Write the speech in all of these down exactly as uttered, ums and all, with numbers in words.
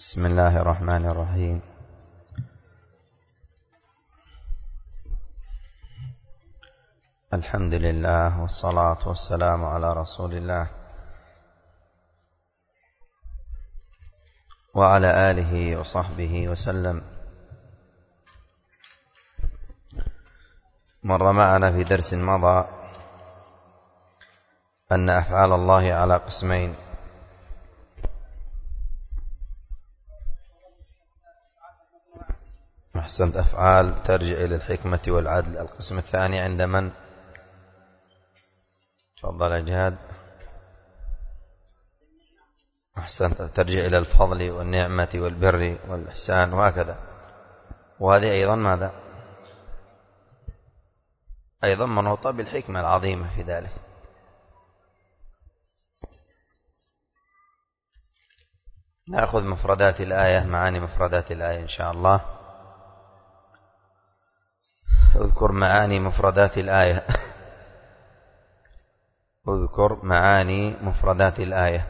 بسم الله الرحمن الرحيم. الحمد لله والصلاة والسلام على رسول الله وعلى آله وصحبه وسلم. مر معنا في درس مضى أن أفعال الله على قسمين: أحسنت، أفعال ترجع إلى الحكمة والعدل. القسم الثاني عند من؟ تفضل يا جهاد. أحسنت، ترجع إلى الفضل والنعمة والبر والإحسان وهكذا. وهذه أيضا ماذا؟ أيضا منوطة بالحكمة العظيمة في ذلك. نأخذ مفردات الآية، معاني مفردات الآية إن شاء الله. اذكر معاني مفردات الآية. اذكر معاني مفردات الآية.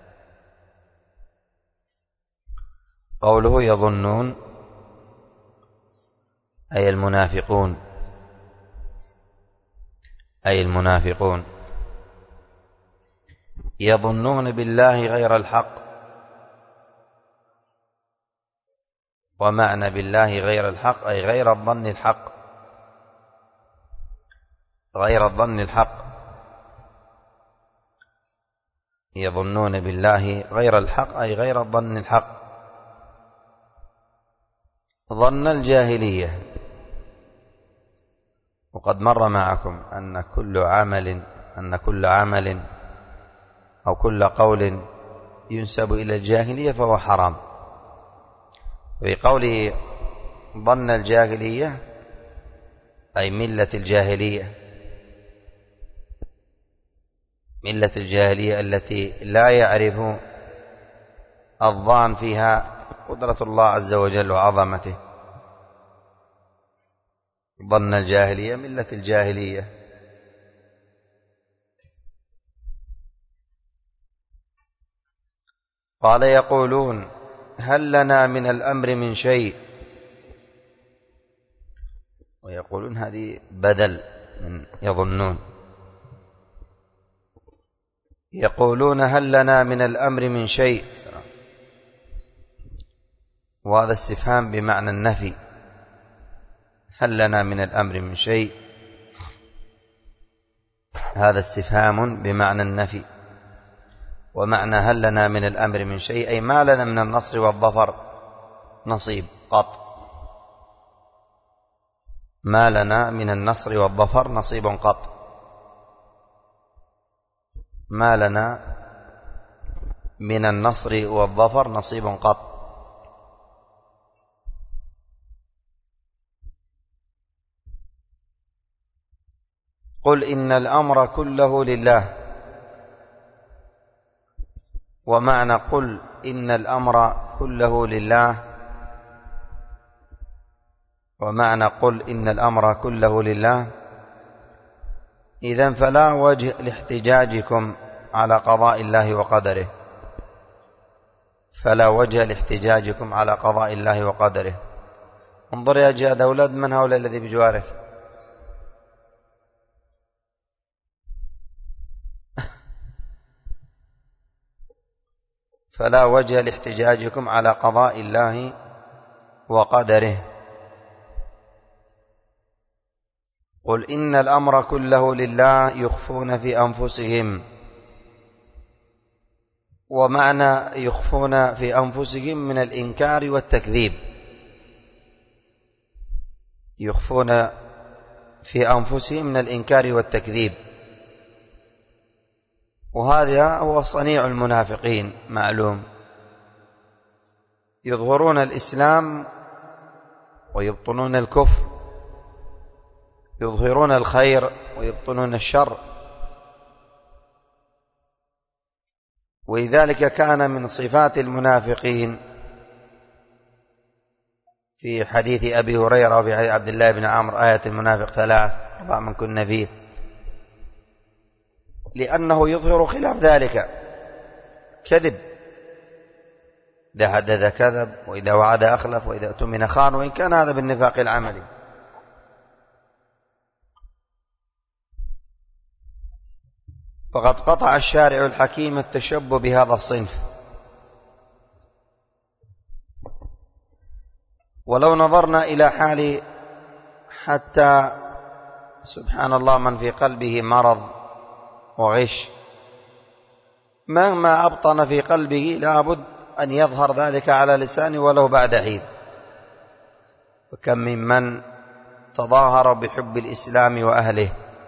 قوله يظنون أي المنافقون، أي المنافقون يظنون بالله غير الحق. ومعنى بالله غير الحق أي غير الظن الحق، غير الظن الحق. يظنون بالله غير الحق أي غير الظن الحق. ظن الجاهلية. وقد مر معكم أن كل عمل أن كل عمل أو كل قول ينسب إلى الجاهلية فهو حرام. في قوله ظن الجاهلية أي ملة الجاهلية، ملة الجاهلية التي لا يعرف الظان فيها قدرة الله عز وجل وعظمته. ظن الجاهلية ملة الجاهلية. قال يقولون هل لنا من الأمر من شيء. ويقولون هذه بدل من يظنون. يقولون هل لنا من الأمر من شيء، وهذا استفهام بمعنى النفي. هل لنا من الأمر من شيء، هذا استفهام بمعنى النفي. ومعنى هل لنا من الأمر من شيء أي ما لنا من النصر والظفر نصيب قط. ما لنا من النصر والظفر نصيب قط. ما لنا من النصر والظفر نصيب قط. قل إن الأمر كله لله. ومعنى قل إن الأمر كله لله ومعنى قل إن الأمر كله لله إذن فلا وجه لاحتجاجكم على قضاء الله وقدره. فلا وجه لاحتجاجكم على قضاء الله وقدره. انظر يا جهاد أولاد، من هؤلاء الذي بجوارك؟ فلا وجه لاحتجاجكم على قضاء الله وقدره. قل إن الأمر كله لله يخفون في أنفسهم. ومعنى يخفون في أنفسهم من الإنكار والتكذيب. يخفون في أنفسهم من الإنكار والتكذيب. وهذا هو صنيع المنافقين معلوم. يظهرون الإسلام ويبطنون الكفر، يظهرون الخير ويبطنون الشر. ولذلك كان من صفات المنافقين في حديث أبي هريرة وفي حديث عبد الله بن عمرو آية المنافق ثلاث أربع من كن فيه، لأنه يظهر خلاف ذلك كذب إذا حدث كذب، وإذا وعد أخلف، وإذا اؤتمن خان، وإن كان هذا بالنفاق العملي. فقد قطع الشارع الحكيم التشبه بهذا الصنف. ولو نظرنا إلى حال حتى سبحان الله من في قلبه مرض وغش، مهما أبطن في قلبه لابد أن يظهر ذلك على لسانه ولو بعد حين. فكم ممن تظاهر بحب الإسلام وأهله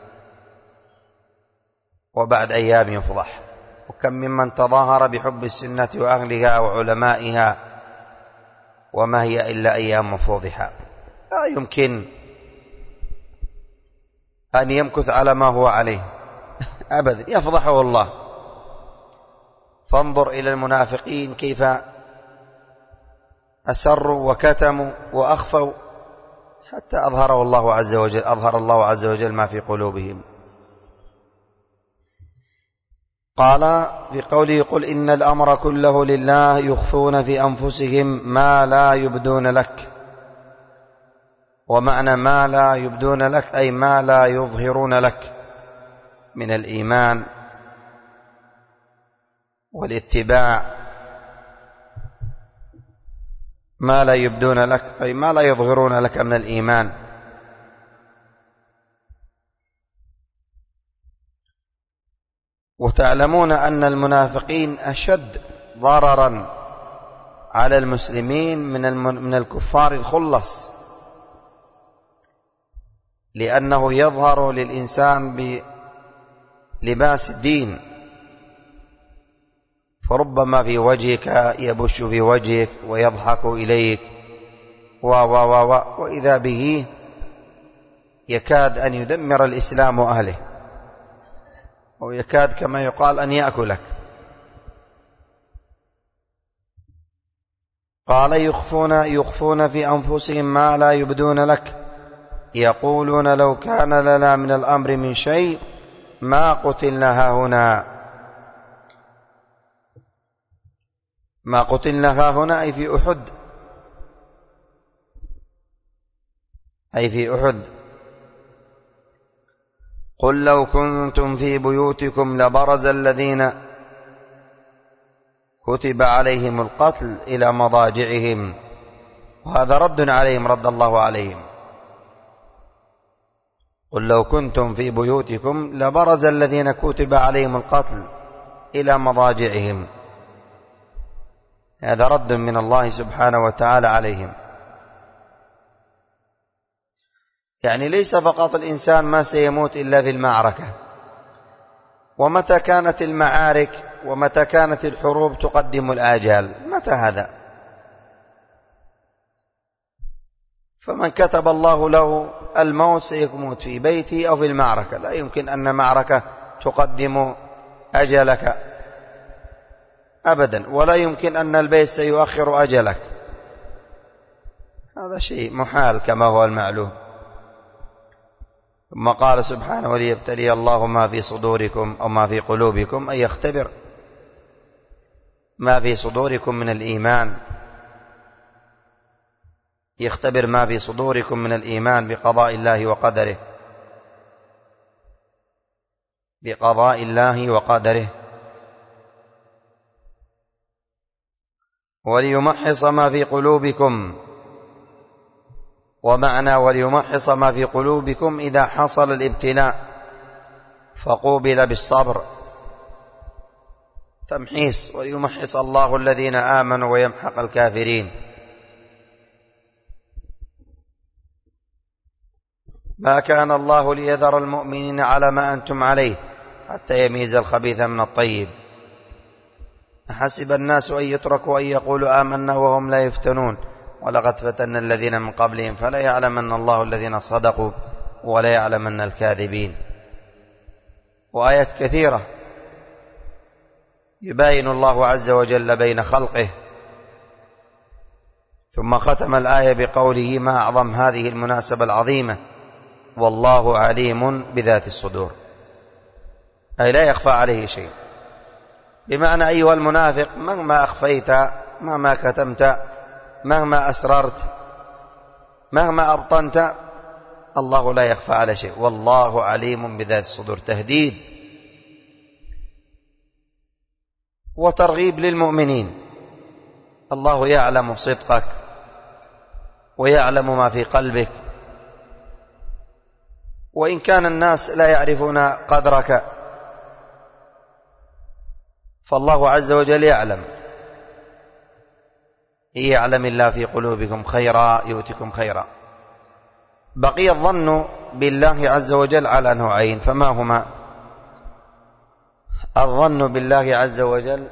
وبعد أيام يفضح، وكم ممن تظاهر بحب السنة وأهلها وعلمائها وما هي إلا أيام فوضحة. لا يمكن أن يمكث على ما هو عليه أبدا، يفضحه الله. فانظر إلى المنافقين كيف أسروا وكتموا وأخفوا حتى أظهره الله عز وجل، أظهر الله عز وجل ما في قلوبهم. قال في قوله: قل إن الأمر كله لله يخفون في أنفسهم ما لا يبدون لك. ومعنى ما لا يبدون لك أي ما لا يظهرون لك من الإيمان والاتباع. ما لا يبدون لك أي ما لا يظهرون لك من الإيمان. وتعلمون أن المنافقين أشد ضررا على المسلمين من من الكفار الخلص، لأنه يظهر للإنسان بلباس الدين، فربما في وجهك يبش في وجهك ويضحك إليك و و و وإذا به يكاد أن يدمر الإسلام وأهله، ويكاد كما يقال أن يأكلك. قال: يخفون يخفون في أنفسهم ما لا يبدون لك، يقولون لو كان لنا من الأمر من شيء ما قتلنا هاهنا. ما قتلنا هاهنا أي في أحد، أي في أحد. قل لو كنتم في بيوتكم لبرز الذين كتب عليهم القتل إلى مضاجعهم. وهذا رد عليهم، رد الله عليهم. قل لو كنتم في بيوتكم لبرز الذين كتب عليهم القتل إلى مضاجعهم. هذا رد من الله سبحانه وتعالى عليهم. يعني ليس فقط الإنسان ما سيموت إلا في المعركة. ومتى كانت المعارك ومتى كانت الحروب تقدم الآجال؟ متى هذا؟ فمن كتب الله له الموت سيموت في بيته أو في المعركة. لا يمكن أن معركة تقدم أجلك أبدا، ولا يمكن أن البيت سيؤخر أجلك. هذا شيء محال كما هو المعلوم. ثم قال سبحانه: وليبتلي الله ما في صدوركم أو ما في قلوبكم، أي يختبر ما في صدوركم من الإيمان، يختبر ما في صدوركم من الإيمان بقضاء الله وقدره، بقضاء الله وقدره. وليمحص ما في قلوبكم. ومعنى وليمحص ما في قلوبكم إذا حصل الابتلاء فقوبل بالصبر، تمحيص. وليمحص الله الذين آمنوا ويمحق الكافرين. ما كان الله ليذر المؤمنين على ما أنتم عليه حتى يميز الخبيث من الطيب. أحسب الناس أن يتركوا أن يقولوا آمنا وهم لا يفتنون ولقد فتنا الذين من قبلهم فلا يعلمن الله الذين صدقوا ولا يعلمن الكاذبين. وآيات كثيرة يباين الله عز وجل بين خلقه. ثم ختم الآية بقوله: ما أعظم هذه المناسبة العظيمة، والله عليم بذات الصدور. أي لا يخفى عليه شيء. بمعنى أيها المنافق، مهما أخفيت مهما كتمت، مهما أسررت، مهما أبطنت، الله لا يخفى على شيء، والله عليم بذات الصدور. تهديد وترغيب للمؤمنين. الله يعلم صدقك ويعلم ما في قلبك، وإن كان الناس لا يعرفون قدرك فالله عز وجل يعلم. يعلم الله في قلوبكم خيرا يؤتكم خيرا. بقي الظن بالله عز وجل على نوعين، فما هما؟ الظن بالله عز وجل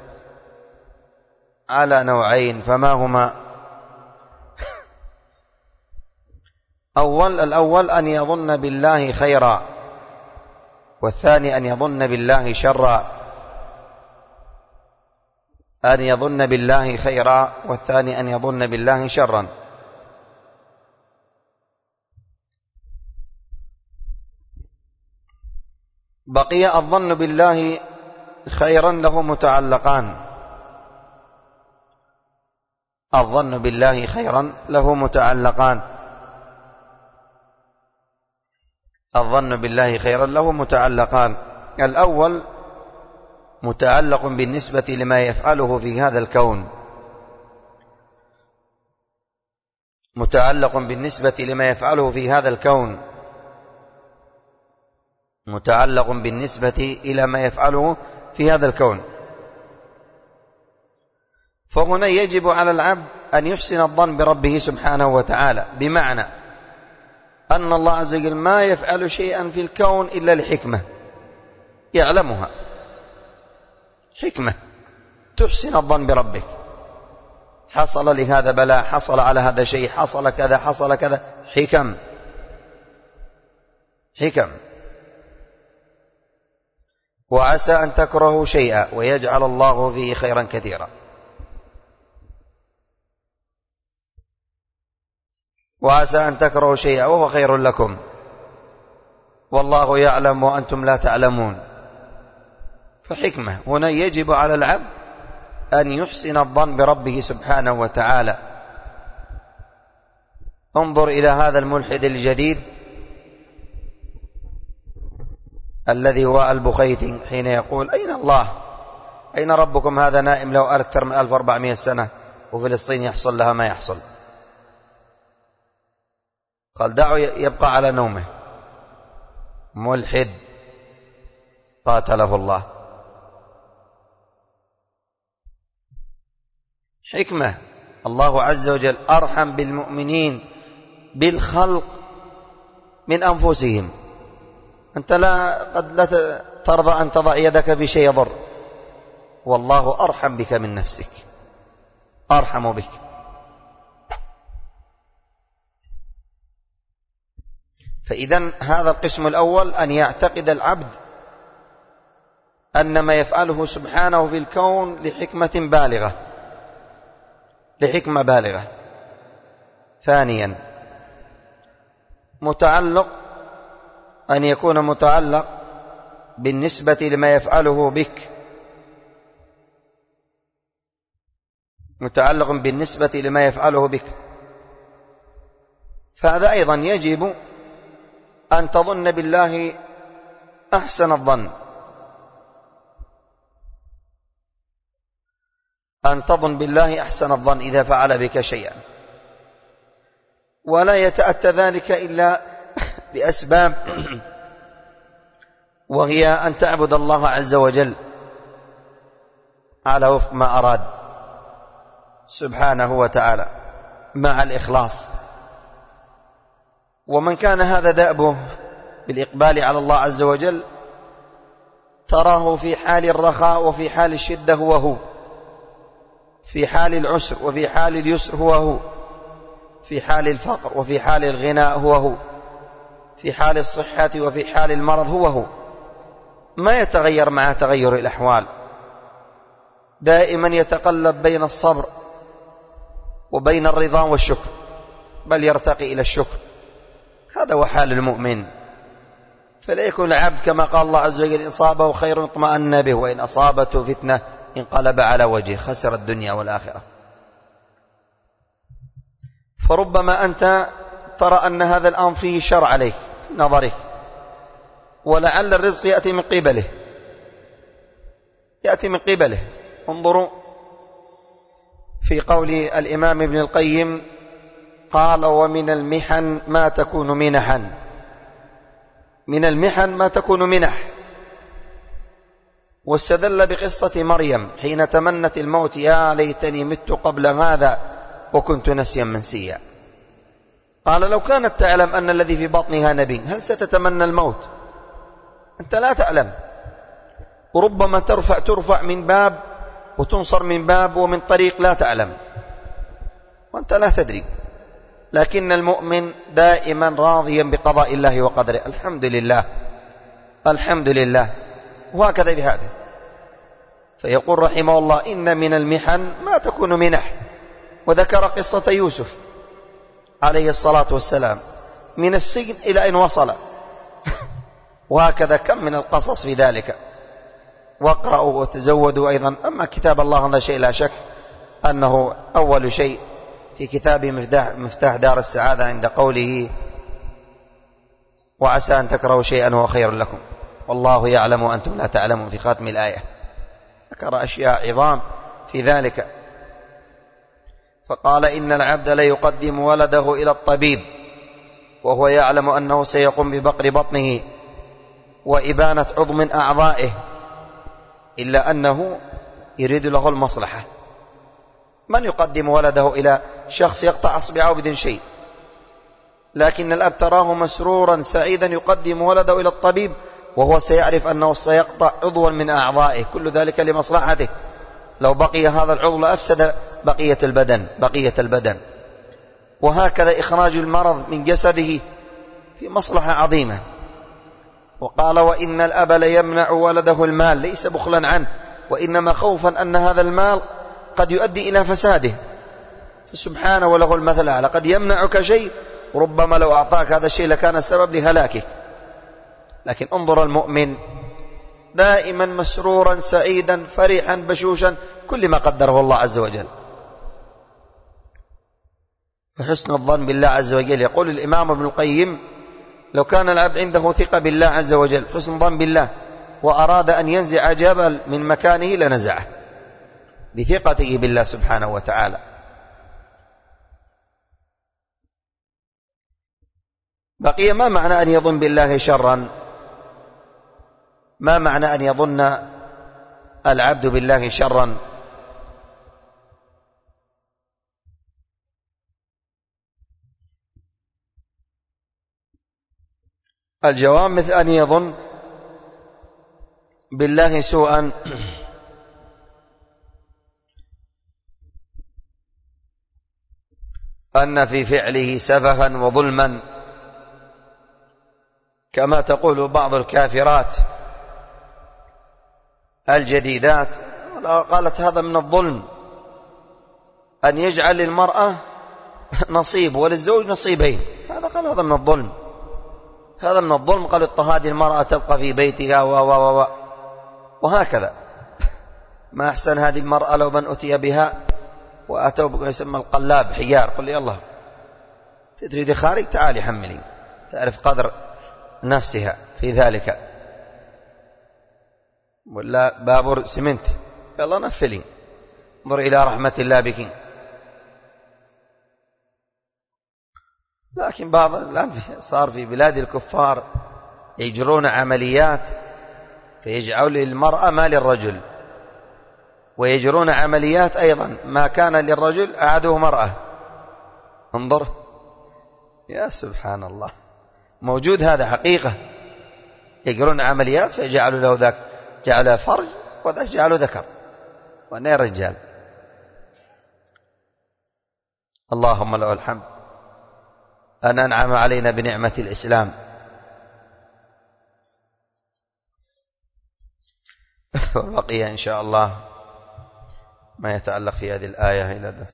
على نوعين، فما هما؟ أول الأول أن يظن بالله خيرا، والثاني أن يظن بالله شرا. أن يظن بالله خيرا، والثاني أن يظن بالله شرا. بقي الظن بالله خيرا له متعلقان. الظن بالله خيرا له متعلقان. الظن بالله خيرا له متعلقان. الأول متعلق بالنسبة لما يفعله في هذا الكون، متعلق بالنسبة لما يفعله في هذا الكون، متعلق بالنسبة إلى ما يفعله في هذا الكون. فهنا يجب على العبد أن يحسن الظن بربه سبحانه وتعالى، بمعنى أن الله عز وجل ما يفعل شيئا في الكون إلا لحكمة يعلمها، حكمة. تحسن الظن بربك، حصل لهذا بلاء، حصل على هذا شيء، حصل كذا، حصل كذا، حكم حكم. وعسى أن تكرهوا شيئا ويجعل الله فيه خيرا كثيرا. وعسى أن تكرهوا شيئا وهو خير لكم والله يعلم وأنتم لا تعلمون. فحكمة. هنا يجب على العبد أن يحسن الظن بربه سبحانه وتعالى. انظر إلى هذا الملحد الجديد الذي هو البخيتي حين يقول أين الله؟ أين ربكم؟ هذا نائم له أكثر من ألف وأربعمائة سنة وفلسطين يحصل لها ما يحصل. قال دعوا يبقى على نومه. ملحد قاتله الله. حكمة. الله عز وجل أرحم بالمؤمنين بالخلق من أنفسهم. أنت لا قد لا ترضى أن تضع يدك في شيء يضر، والله أرحم بك من نفسك، أرحم بك. فإذن هذا القسم الأول، أن يعتقد العبد أن ما يفعله سبحانه في الكون لحكمة بالغة، لحكمة بالغة. ثانيا متعلق، أن يكون متعلق بالنسبة لما يفعله بك، متعلق بالنسبة لما يفعله بك. فهذا أيضا يجب أن تظن بالله أحسن الظن، أن تظن بالله أحسن الظن إذا فعل بك شيئا، ولا يتأتى ذلك إلا بأسباب، وهي أن تعبد الله عز وجل على وفق ما أراد سبحانه وتعالى مع الإخلاص. ومن كان هذا دأبه بالإقبال على الله عز وجل تراه في حال الرخاء وفي حال الشدة هو هو، في حال العسر وفي حال اليسر هو هو، في حال الفقر وفي حال الغناء هو هو، في حال الصحة وفي حال المرض هو هو، ما يتغير مع تغير الأحوال، دائما يتقلب بين الصبر وبين الرضا والشكر، بل يرتقي إلى الشكر. هذا هو حال المؤمن. فلا يكون العبد كما قال الله عز وجل إن أصابه خير اطمأن به وإن أصابته فتنة انقلب على وجهه خسر الدنيا والآخرة. فربما أنت ترى أن هذا الأمر فيه شر عليك نظرك، ولعل الرزق يأتي من قبله يأتي من قبله انظروا في قول الإمام ابن القيم قال: ومن المحن ما تكون منحا. من المحن ما تكون منح. واستدل بقصة مريم حين تمنت الموت: يا ليتني مت قبل هذا وكنت نسيا منسيا. قال: لو كانت تعلم أن الذي في بطنها نبي هل ستتمنى الموت؟ أنت لا تعلم، وربما ترفع ترفع من باب وتنصر من باب ومن طريق لا تعلم وأنت لا تدري. لكن المؤمن دائما راضيا بقضاء الله وقدره، الحمد لله الحمد لله، وهكذا بهذا. فيقول رحمه الله: إن من المحن ما تكون منح. وذكر قصة يوسف عليه الصلاة والسلام من السجن إلى أن وصل وهكذا كم من القصص في ذلك. واقرأوا وتزودوا أيضا. أما كتاب الله هذا شيء لا شك أنه أول شيء في كتاب مفتاح, مفتاح دار السعادة عند قوله: وعسى أن تكرهوا شيئا وهو خير لكم والله يعلم وأنتم لا تعلمون، في خاتم الآية ذكر أشياء عظام في ذلك. فقال: إن العبد لا يقدم ولده إلى الطبيب وهو يعلم أنه سيقوم ببقر بطنه وإبانة عضو من أعضائه إلا أنه يريد له المصلحة. من يقدم ولده إلى شخص يقطع أصبعه بدون شيء؟ لكن الأب تراه مسرورا سعيدا يقدم ولده إلى الطبيب وهو سيعرف أنه سيقطع عضوا من أعضائه، كل ذلك لمصلحته. لو بقي هذا العضو لأفسد بقية البدن بقية البدن وهكذا إخراج المرض من جسده في مصلحة عظيمة. وقال: وإن الأب ليمنع ولده المال ليس بخلا عنه، وإنما خوفا أن هذا المال قد يؤدي إلى فساده، فسبحانه وله المثل الأعلى. قد يمنعك شيء ربما لو أعطاك هذا الشيء لكان السبب لهلاكك. لكن انظر المؤمن دائما مسرورا سعيدا فرحا بشوشا كل ما قدره الله عز وجل. فحسن الظن بالله عز وجل. يقول الإمام ابن القيم: لو كان العبد عنده ثقة بالله عز وجل حسن ظن بالله وأراد أن ينزع جبل من مكانه لنزعه بثقته بالله سبحانه وتعالى. بقي ما معنى أن يظن بالله شرا؟ ما معنى أن يظن العبد بالله شرا؟ الجواب مثل أن يظن بالله سوءا أن في فعله سفها وظلما، كما تقول بعض الكافرات الجديدات، قالت هذا من الظلم أن يجعل للمرأة نصيب وللزوج نصيبين. هذا قال هذا من الظلم هذا من الظلم. قال: اضطهاد المرأة تبقى في بيتها و و و وهكذا. ما أحسن هذه المرأة لو من أتي بها وأتوا بما يسمى القلاب حيار، قل لي الله تريد خارج تعالي حملي، تعرف قدر نفسها في ذلك، ولا بابور سمنت يلا نفلي، انظر إلى رحمة الله بك. لكن بعض الآن صار في بلاد الكفار يجرون عمليات فيجعلوا للمرأة ما للرجل، ويجرون عمليات أيضا ما كان للرجل أعاده مرأة. انظر يا سبحان الله، موجود هذا حقيقة. يجرون عمليات فيجعلوا له ذاك جعله فرج وذاك جعله ذكر وأنا رجال. اللهم له الحمد أن أنعم علينا بنعمة الإسلام. وبقي إن شاء الله ما يتعلق في هذه الآية إلى